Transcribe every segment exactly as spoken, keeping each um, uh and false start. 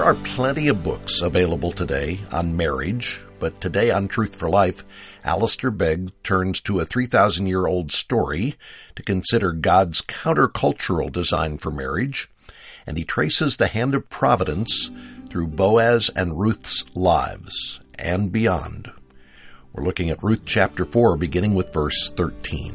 are plenty of books available today on marriage, but today on Truth for Life, Alistair Begg turns to a three thousand year old story to consider God's countercultural design for marriage, and he traces the hand of providence through Boaz and Ruth's lives and beyond. We're looking at Ruth chapter four, beginning with verse thirteen.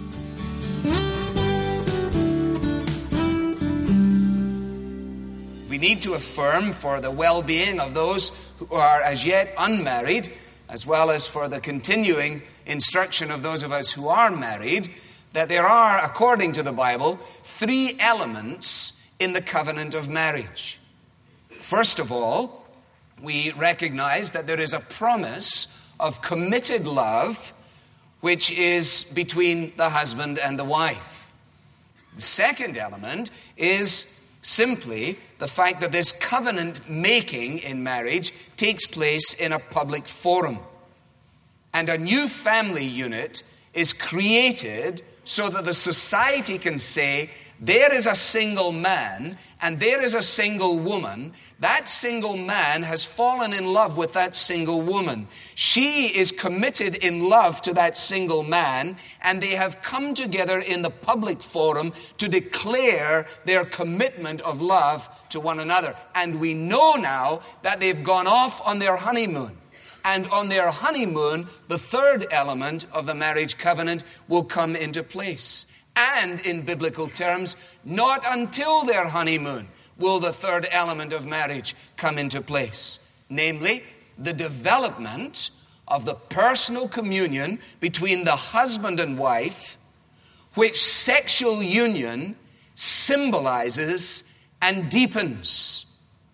We need to affirm for the well-being of those who are as yet unmarried, as well as for the continuing instruction of those of us who are married, that there are, according to the Bible, three elements in the covenant of marriage. First of all, we recognize that there is a promise of committed love which is between the husband and the wife. The second element is simply the fact that this covenant making in marriage takes place in a public forum. And a new family unit is created so that the society can say, there is a single man and there is a single woman. That single man has fallen in love with that single woman. She is committed in love to that single man, and they have come together in the public forum to declare their commitment of love to one another. And we know now that they've gone off on their honeymoon. And on their honeymoon, the third element of the marriage covenant will come into place. And in biblical terms, not until their honeymoon will the third element of marriage come into place. Namely, the development of the personal communion between the husband and wife, which sexual union symbolizes and deepens.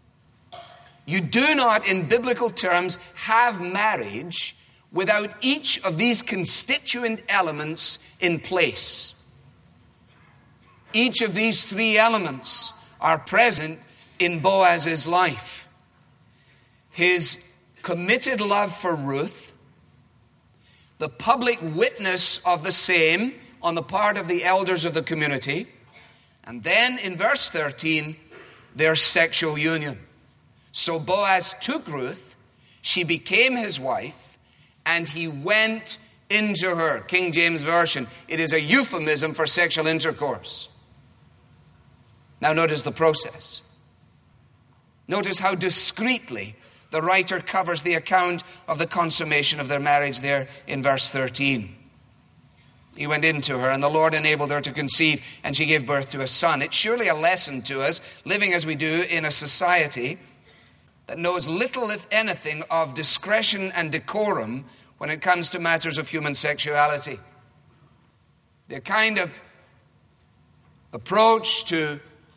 You do not, in biblical terms, have marriage without each of these constituent elements in place. Each of these three elements are present in Boaz's life. His committed love for Ruth, the public witness of the same on the part of the elders of the community, and then in verse thirteen, their sexual union. So Boaz took Ruth, she became his wife, and he went into her. King James Version, it is a euphemism for sexual intercourse. Now notice the process. Notice how discreetly the writer covers the account of the consummation of their marriage there in verse thirteen. He went into her, and the Lord enabled her to conceive, and she gave birth to a son. It's surely a lesson to us, living as we do in a society that knows little, if anything, of discretion and decorum when it comes to matters of human sexuality. The kind of approach to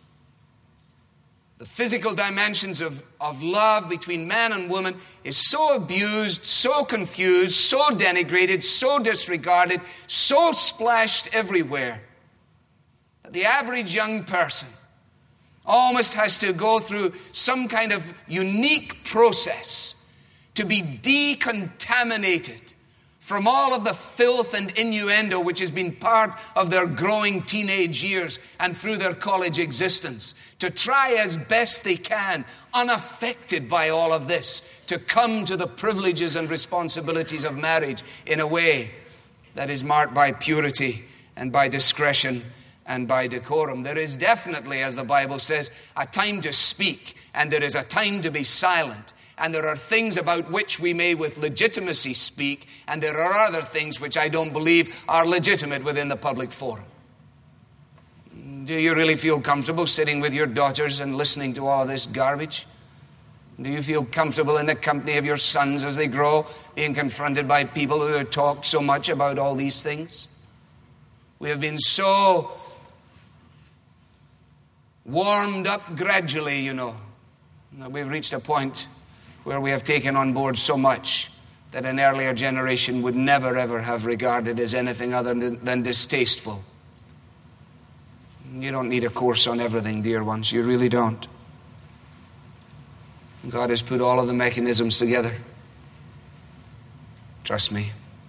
the physical dimensions of, of love between man and woman is so abused, so confused, so denigrated, so disregarded, so splashed everywhere that the average young person almost has to go through some kind of unique process to be decontaminated from all of the filth and innuendo which has been part of their growing teenage years and through their college existence, to try as best they can, unaffected by all of this, to come to the privileges and responsibilities of marriage in a way that is marked by purity and by discretion and by decorum. There is definitely, as the Bible says, a time to speak, and there is a time to be silent. And there are things about which we may with legitimacy speak, and there are other things which I don't believe are legitimate within the public forum. Do you really feel comfortable sitting with your daughters and listening to all of this garbage? Do you feel comfortable in the company of your sons as they grow, being confronted by people who talk so much about all these things? We have been so warmed up gradually, you know. We've reached a point where we have taken on board so much that an earlier generation would never ever have regarded as anything other than, than distasteful. You don't need a course on everything, dear ones. You really don't. God has put all of the mechanisms together. Trust me.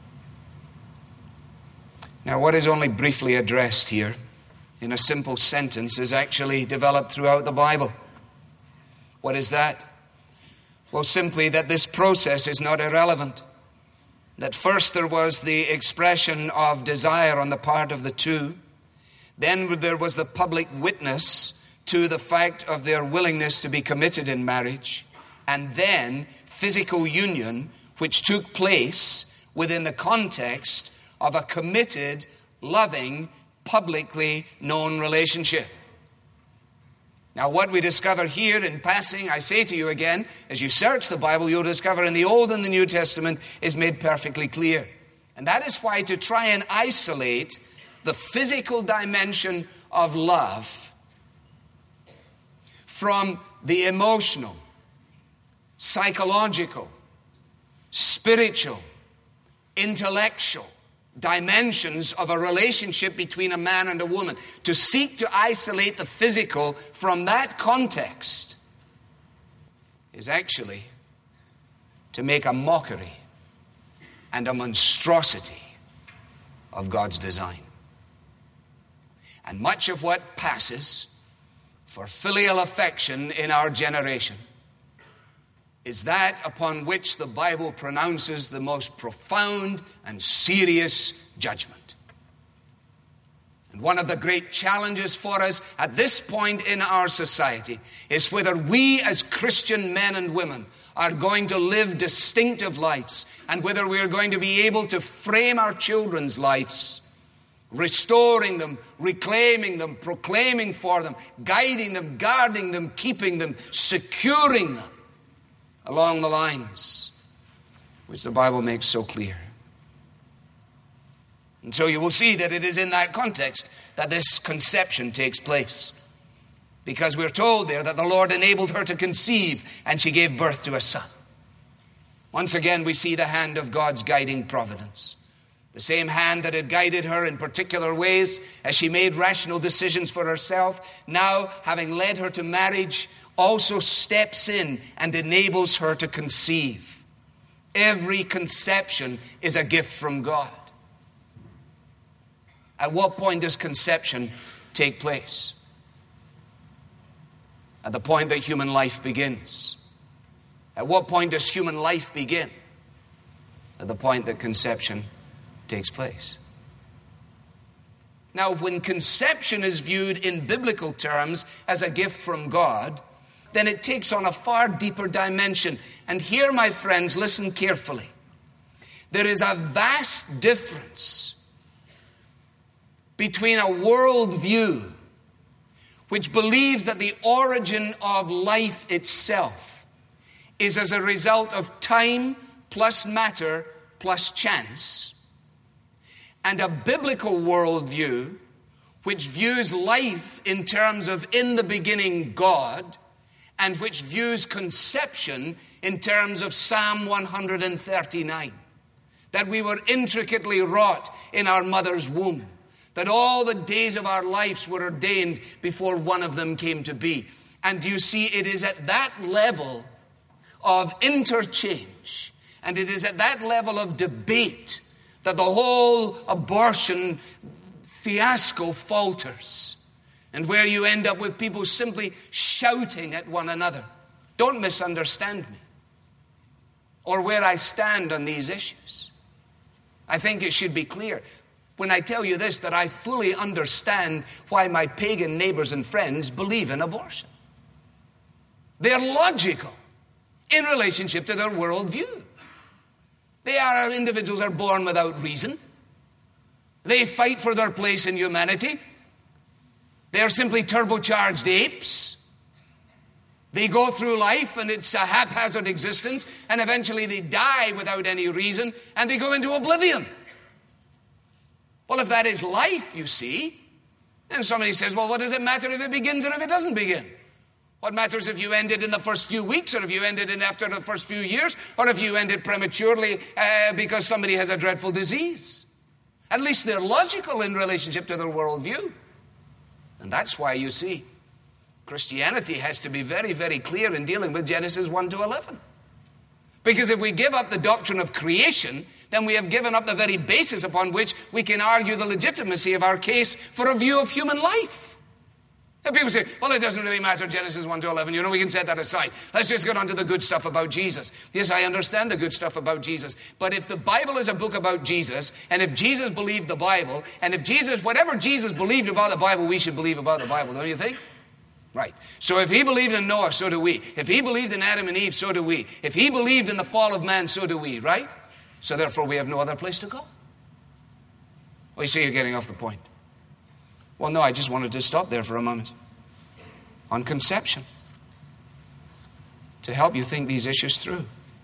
Now, what is only briefly addressed here in a simple sentence is actually developed throughout the Bible. What is that? Well, simply that this process is not irrelevant. That first there was the expression of desire on the part of the two. Then there was the public witness to the fact of their willingness to be committed in marriage. And then physical union, which took place within the context of a committed, loving, publicly known relationship. Now, what we discover here in passing, I say to you again, as you search the Bible, you'll discover in the Old and the New Testament is made perfectly clear. And that is why to try and isolate the physical dimension of love from the emotional, psychological, spiritual, intellectual dimensions of a relationship between a man and a woman, to seek to isolate the physical from that context is actually to make a mockery and a monstrosity of God's design. And much of what passes for filial affection in our generation is that upon which the Bible pronounces the most profound and serious judgment. And one of the great challenges for us at this point in our society is whether we as Christian men and women are going to live distinctive lives, and whether we are going to be able to frame our children's lives, restoring them, reclaiming them, proclaiming for them, guiding them, guarding them, keeping them, securing them along the lines which the Bible makes so clear. And so you will see that it is in that context that this conception takes place. Because we're told there that the Lord enabled her to conceive, and she gave birth to a son. Once again, we see the hand of God's guiding providence. The same hand that had guided her in particular ways as she made rational decisions for herself, now, having led her to marriage, also steps in and enables her to conceive. Every conception is a gift from God. At what point does conception take place? At the point that human life begins. At what point does human life begin? At the point that conception takes place. Now, when conception is viewed in biblical terms as a gift from God, then it takes on a far deeper dimension. And here, my friends, listen carefully. There is a vast difference between a worldview which believes that the origin of life itself is as a result of time plus matter plus chance, and a biblical worldview which views life in terms of in the beginning God, and which views conception in terms of Psalm one thirty-nine. That we were intricately wrought in our mother's womb. That all the days of our lives were ordained before one of them came to be. And you see, it is at that level of interchange, and it is at that level of debate, that the whole abortion fiasco falters. And where you end up with people simply shouting at one another. Don't misunderstand me, or where I stand on these issues. I think it should be clear when I tell you this, that I fully understand why my pagan neighbors and friends believe in abortion. They're logical in relationship to their worldview. They are individuals are born without reason. They fight for their place in humanity. They are simply turbocharged apes. They go through life and it's a haphazard existence, and eventually they die without any reason and they go into oblivion. Well, if that is life, you see, then somebody says, well, what does it matter if it begins or if it doesn't begin? What matters if you ended in the first few weeks, or if you ended in after the first few years, or if you ended prematurely uh, because somebody has a dreadful disease? At least they're logical in relationship to their worldview. And that's why, you see, Christianity has to be very, very clear in dealing with Genesis one to eleven. Because if we give up the doctrine of creation, then we have given up the very basis upon which we can argue the legitimacy of our case for a view of human life. And people say, well, it doesn't really matter, Genesis one to eleven. You know, we can set that aside. Let's just get on to the good stuff about Jesus. Yes, I understand the good stuff about Jesus. But if the Bible is a book about Jesus, and if Jesus believed the Bible, and if Jesus, whatever Jesus believed about the Bible, we should believe about the Bible, don't you think? Right. So if he believed in Noah, so do we. If he believed in Adam and Eve, so do we. If he believed in the fall of man, so do we, right? So therefore we have no other place to go. Well, you see, you're getting off the point. Well, no, I just wanted to stop there for a moment. On conception. To help you think these issues through.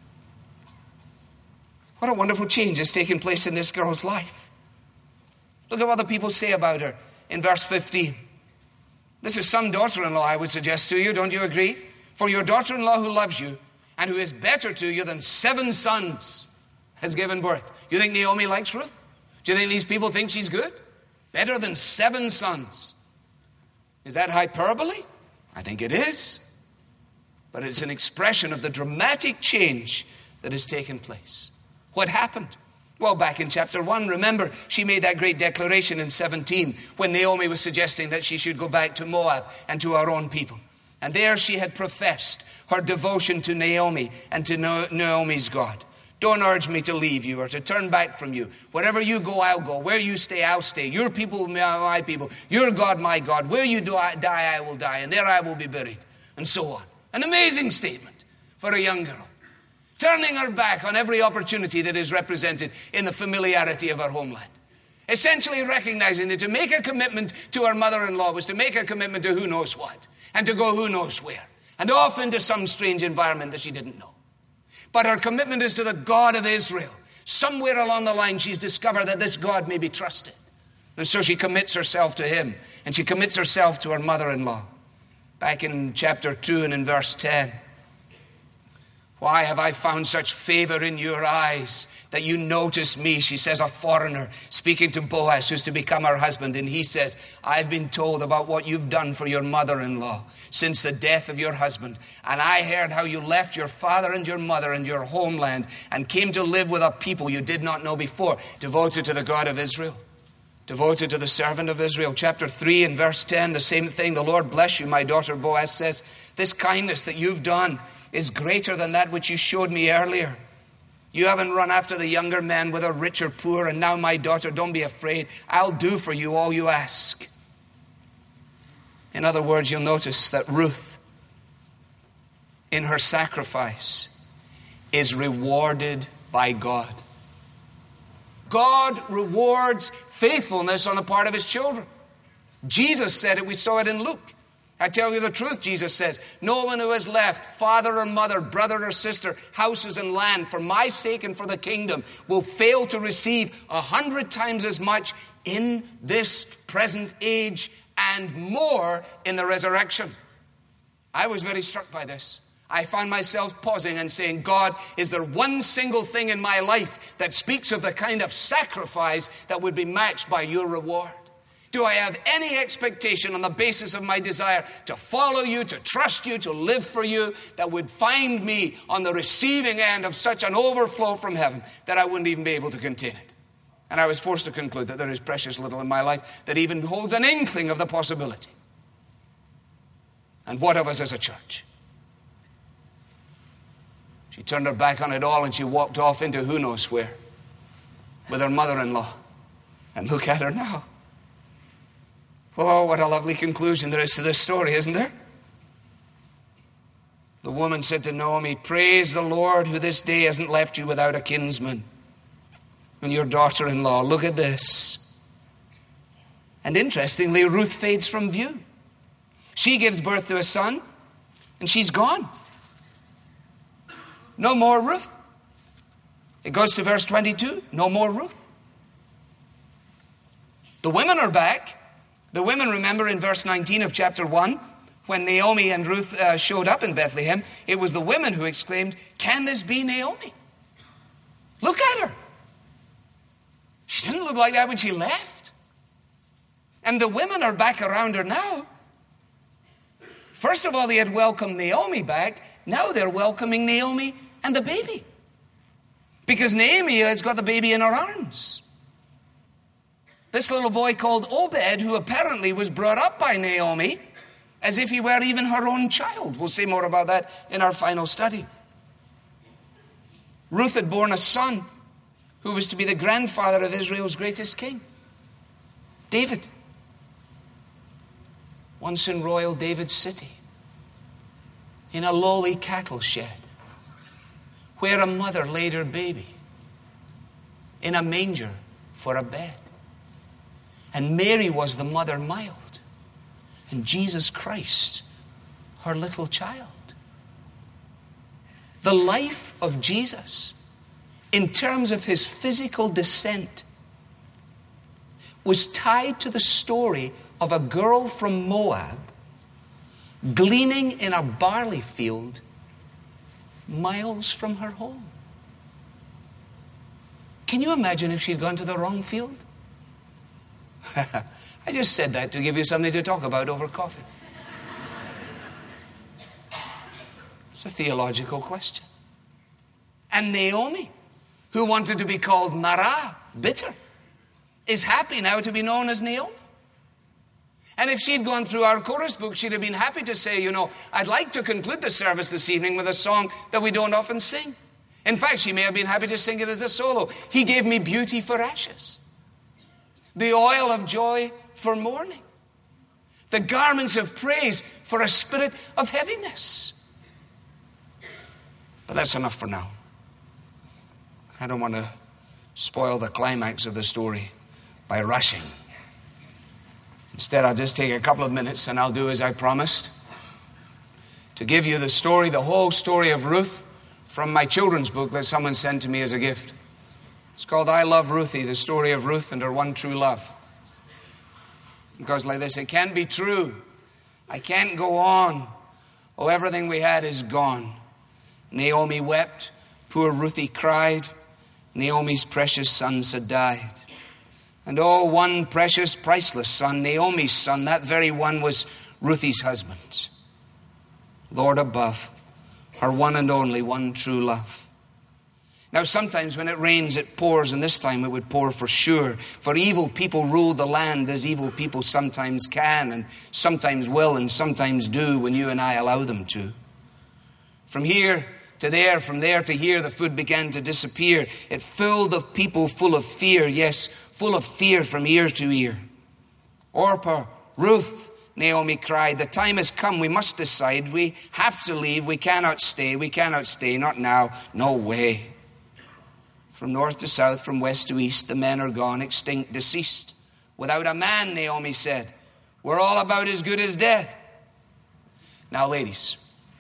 What a wonderful change has taken place in this girl's life. Look at what the people say about her in verse fifteen. This is some daughter-in-law, I would suggest to you, don't you agree? For your daughter-in-law who loves you and who is better to you than seven sons has given birth. You think Naomi likes Ruth? Do you think these people think she's good? Better than seven sons. Is that hyperbole? I think it is. But it's an expression of the dramatic change that has taken place. What happened? Well, back in chapter one, remember, she made that great declaration in seventeen when Naomi was suggesting that she should go back to Moab and to our own people. And there she had professed her devotion to Naomi and to Naomi's God. Don't urge me to leave you or to turn back from you. Wherever you go, I'll go. Where you stay, I'll stay. Your people, my people. Your God, my God. Where you die, I will die, and there I will be buried. And so on. An amazing statement for a young girl. Turning her back on every opportunity that is represented in the familiarity of her homeland. Essentially recognizing that to make a commitment to her mother-in-law was to make a commitment to who knows what. And to go who knows where. And off into some strange environment that she didn't know. But her commitment is to the God of Israel. Somewhere along the line she's discovered that this God may be trusted. And so she commits herself to him. And she commits herself to her mother-in-law. Back in chapter two and in verse ten. Why have I found such favor in your eyes that you notice me? She says, a foreigner speaking to Boaz, who's to become her husband. And he says, I've been told about what you've done for your mother-in-law since the death of your husband. And I heard how you left your father and your mother and your homeland and came to live with a people you did not know before, devoted to the God of Israel. Devoted to the servant of Israel. Chapter three and verse ten, the same thing. The Lord bless you, my daughter. Boaz says, this kindness that you've done is greater than that which you showed me earlier. You haven't run after the younger men, whether rich or poor, and now, my daughter, don't be afraid. I'll do for you all you ask. In other words, you'll notice that Ruth, in her sacrifice, is rewarded by God. God rewards faithfulness on the part of his children. Jesus said it, we saw it in Luke. I tell you the truth, Jesus says, no one who has left father or mother, brother or sister, houses and land for my sake and for the kingdom will fail to receive a hundred times as much in this present age and more in the resurrection. I was very struck by this. I found myself pausing and saying, God, is there one single thing in my life that speaks of the kind of sacrifice that would be matched by your reward? Do I have any expectation on the basis of my desire to follow you, to trust you, to live for you, that would find me on the receiving end of such an overflow from heaven that I wouldn't even be able to contain it? And I was forced to conclude that there is precious little in my life that even holds an inkling of the possibility. And what of us as a church? She turned her back on it all and she walked off into who knows where with her mother-in-law. And look at her now. Oh, what a lovely conclusion there is to this story, isn't there? The woman said to Naomi, praise the Lord who this day hasn't left you without a kinsman. And your daughter-in-law, look at this. And interestingly, Ruth fades from view. She gives birth to a son, and she's gone. No more Ruth. It goes to verse twenty-two, no more Ruth. The women are back. The women, remember in verse nineteen of chapter one, when Naomi and Ruth uh, showed up in Bethlehem, it was the women who exclaimed, can this be Naomi? Look at her. She didn't look like that when she left. And the women are back around her now. First of all, they had welcomed Naomi back. Now they're welcoming Naomi and the baby. Because Naomi has got the baby in her arms. This little boy called Obed, who apparently was brought up by Naomi, as if he were even her own child. We'll say more about that in our final study. Ruth had borne a son who was to be the grandfather of Israel's greatest king, David. Once in royal David's city, in a lowly cattle shed, where a mother laid her baby, in a manger for a bed. And Mary was the mother mild, and Jesus Christ, her little child. The life of Jesus, in terms of his physical descent, was tied to the story of a girl from Moab gleaning in a barley field miles from her home. Can you imagine if she'd gone to the wrong field? I just said that to give you something to talk about over coffee. It's a theological question. And Naomi, who wanted to be called Mara, bitter, is happy now to be known as Naomi. And if she'd gone through our chorus book, she'd have been happy to say, you know, I'd like to conclude the service this evening with a song that we don't often sing. In fact, she may have been happy to sing it as a solo. He gave me beauty for ashes, the oil of joy for mourning, the garments of praise for a spirit of heaviness. But that's enough for now. I don't want to spoil the climax of the story by rushing. Instead, I'll just take a couple of minutes and I'll do as I promised, to give you the story, the whole story of Ruth from my children's book that someone sent to me as a gift. It's called I Love Ruthie, the story of Ruth and her one true love. It goes like this: it can't be true. I can't go on. Oh, everything we had is gone. Naomi wept. Poor Ruthie cried. Naomi's precious sons had died. And oh, one precious, priceless son, Naomi's son, that very one was Ruthie's husband. Lord above, her one and only, one true love. Now, sometimes when it rains, it pours, and this time it would pour for sure. For evil people rule the land as evil people sometimes can, and sometimes will, and sometimes do when you and I allow them to. From here to there, from there to here, the food began to disappear. It filled the people full of fear, yes, full of fear from ear to ear. Orpah, Ruth, Naomi cried, the time has come, we must decide. We have to leave, we cannot stay, we cannot stay, not now, no way. From north to south, from west to east, the men are gone, extinct, deceased. Without a man, Naomi said, we're all about as good as dead. Now, ladies,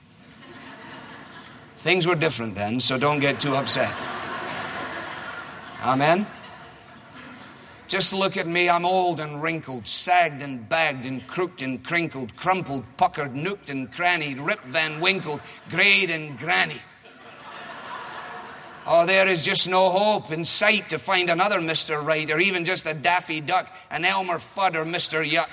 things were different then, so don't get too upset. Amen? Just look at me. I'm old and wrinkled, sagged and bagged and crooked and crinkled, crumpled, puckered, nooked and crannied, ripped van winkled, grayed and grannied. Oh, there is just no hope in sight to find another Mister Right, or even just a Daffy Duck, an Elmer Fudd, or Mister Yuck.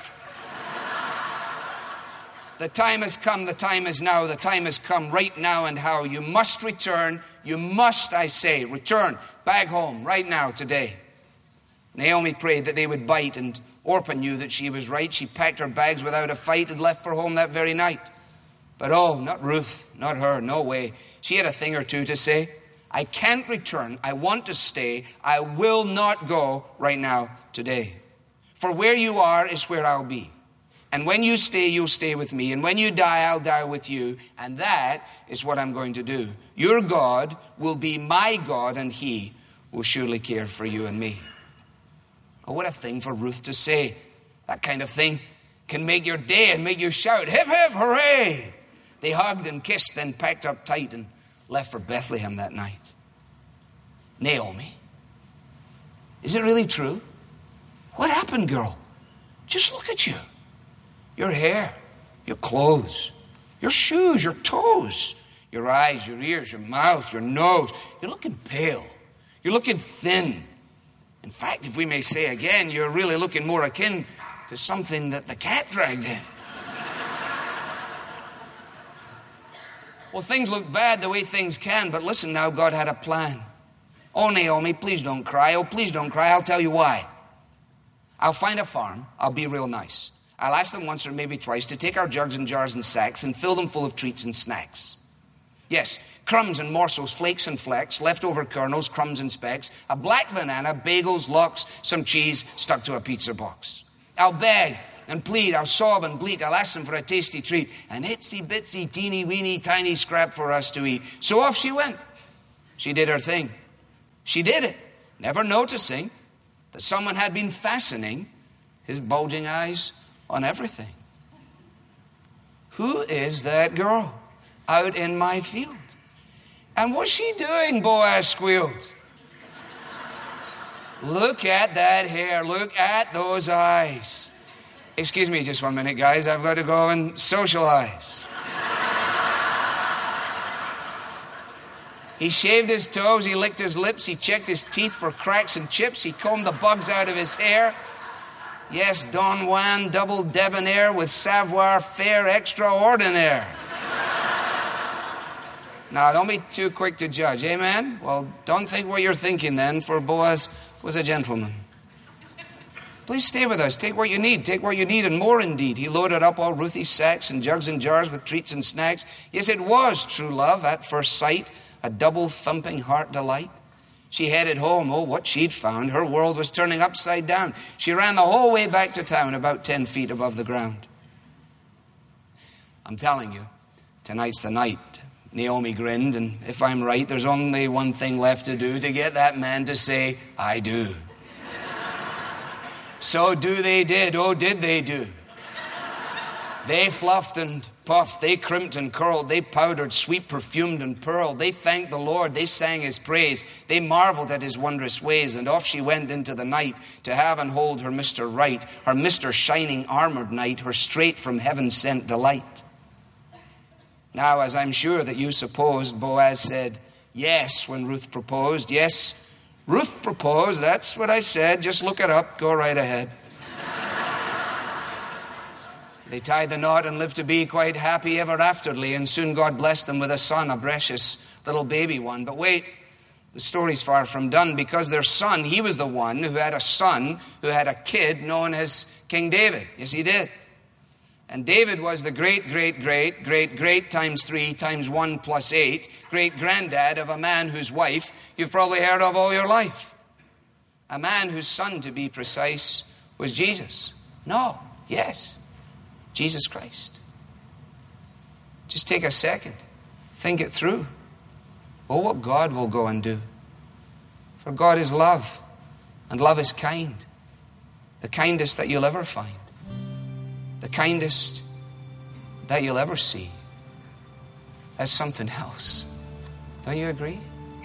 The time has come, the time is now, the time has come right now and how. You must return, you must, I say, return back home right now, today. Naomi prayed that they would bite, and Orpah knew that she was right. She packed her bags without a fight and left for home that very night. But oh, not Ruth, not her, no way. She had a thing or two to say. I can't return, I want to stay, I will not go right now, today. For where you are is where I'll be. And when you stay, you'll stay with me. And when you die, I'll die with you. And that is what I'm going to do. Your God will be my God, and he will surely care for you and me. Oh, what a thing for Ruth to say. That kind of thing can make your day and make you shout, hip, hip, hooray. They hugged and kissed and packed up tight and left for Bethlehem that night. Naomi, is it really true? What happened, girl? Just look at you. Your hair, your clothes, your shoes, your toes, your eyes, your ears, your mouth, your nose. You're looking pale. You're looking thin. In fact, if we may say again, you're really looking more akin to something that the cat dragged in. Well, things look bad the way things can, but listen now, God had a plan. Oh, Naomi, please don't cry. Oh, please don't cry. I'll tell you why. I'll find a farm. I'll be real nice. I'll ask them once or maybe twice to take our jugs and jars and sacks and fill them full of treats and snacks. Yes, crumbs and morsels, flakes and flecks, leftover kernels, crumbs and specks, a black banana, bagels, lox, some cheese stuck to a pizza box. I'll beg and plead, I'll sob and bleat, I'll ask them for a tasty treat, an itsy bitsy teeny weeny tiny scrap for us to eat. So off she went. She did her thing. She did it, never noticing that someone had been fastening his bulging eyes on everything. Who is that girl out in my field? And what's she doing? Boaz squealed. Look at that hair. Look at those eyes. Excuse me just one minute, guys. I've got to go and socialize. He shaved his toes. He licked his lips. He checked his teeth for cracks and chips. He combed the bugs out of his hair. Yes, Don Juan, double debonair with savoir faire extraordinaire. Now, don't be too quick to judge, amen? Well, don't think what you're thinking then, for Boaz was a gentleman. Please stay with us. Take what you need. Take what you need and more indeed. He loaded up all Ruthie's sacks and jugs and jars with treats and snacks. Yes, it was true love at first sight, a double thumping heart delight. She headed home. Oh, what she'd found. Her world was turning upside down. She ran the whole way back to town, about ten feet above the ground. I'm telling you, tonight's the night. Naomi grinned, and if I'm right, there's only one thing left to do to get that man to say, I do. So do they did. Oh, did they do. They fluffed and puffed. They crimped and curled. They powdered, sweet, perfumed, and pearled. They thanked the Lord. They sang his praise. They marveled at his wondrous ways. And off she went into the night to have and hold her Mister Right, her Mister Shining armored knight, her straight from heaven sent delight. Now, as I'm sure that you supposed, Boaz said yes when Ruth proposed. Yes, Ruth proposed. That's what I said. Just look it up. Go right ahead. They tied the knot and lived to be quite happy ever afterly, and soon God blessed them with a son, a precious little baby one. But wait, the story's far from done, because their son, he was the one who had a son who had a kid known as King David. Yes, he did. And David was the great, great, great, great, great times three times one plus eight, great-granddad of a man whose wife you've probably heard of all your life. A man whose son, to be precise, was Jesus. No, yes. Jesus Christ. Just take a second. Think it through. Oh, what God will go and do. For God is love, and love is kind. The kindest that you'll ever find. The kindest that you'll ever see. That's something else. Don't you agree?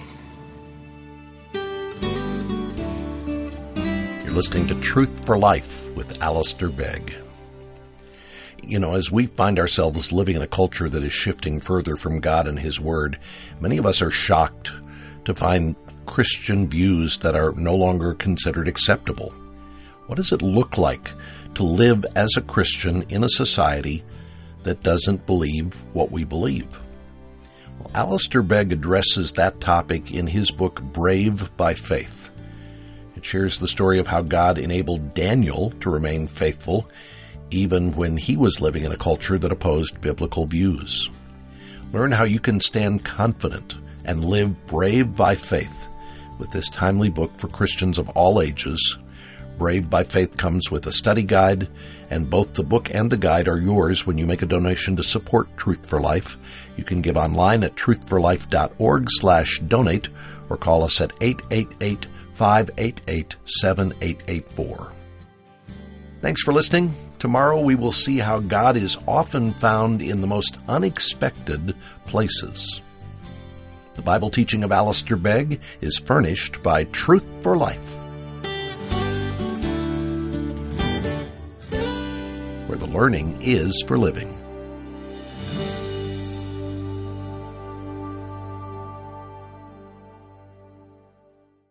You're listening to Truth for Life with Alistair Begg. You know, as we find ourselves living in a culture that is shifting further from God and His Word, many of us are shocked to find Christian views that are no longer considered acceptable. What does it look like to live as a Christian in a society that doesn't believe what we believe? Well, Alistair Begg addresses that topic in his book, Brave by Faith. It shares the story of how God enabled Daniel to remain faithful even when he was living in a culture that opposed biblical views. Learn how you can stand confident and live brave by faith with this timely book for Christians of all ages. Brave by Faith comes with a study guide, and both the book and the guide are yours when you make a donation to support Truth for Life. You can give online at truthforlife.org slash donate or call us at eight eight eight, five eight eight, seven eight eight four. Thanks for listening. Tomorrow we will see how God is often found in the most unexpected places. The Bible teaching of Alistair Begg is furnished by Truth for Life, where the learning is for living.